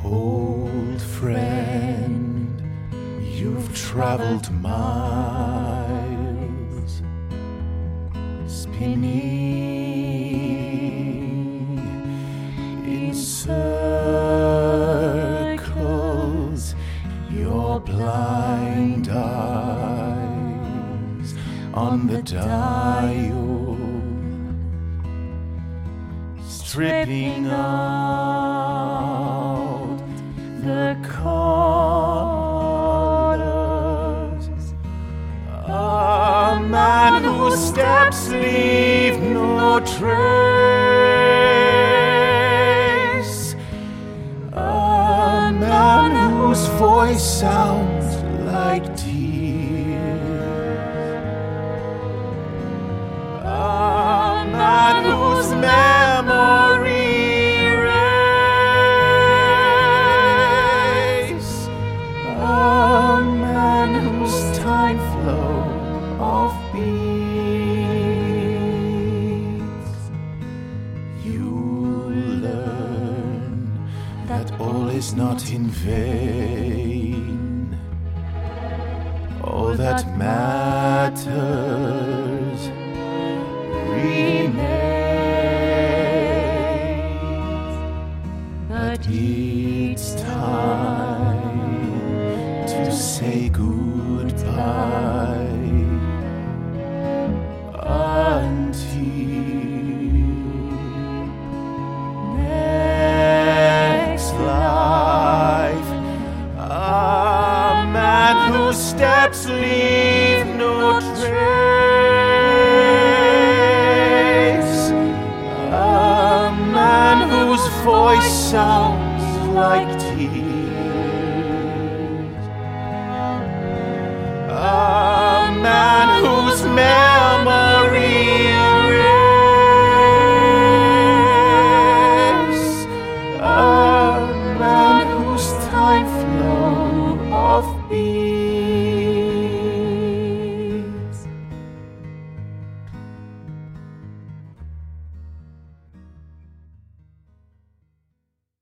Old friend, you've traveled miles, spinning in circles, your blind eyes on the dial, stripping out the colors. A man whose steps leave no trace. A man whose voice sounds like tears. A man whose memory erase. A man whose time flow of beats. You learn that all is not in vain. All that matters remains. But it's time to say goodbye until next life. A man whose steps leave no trace. A man whose voice sounds like tears.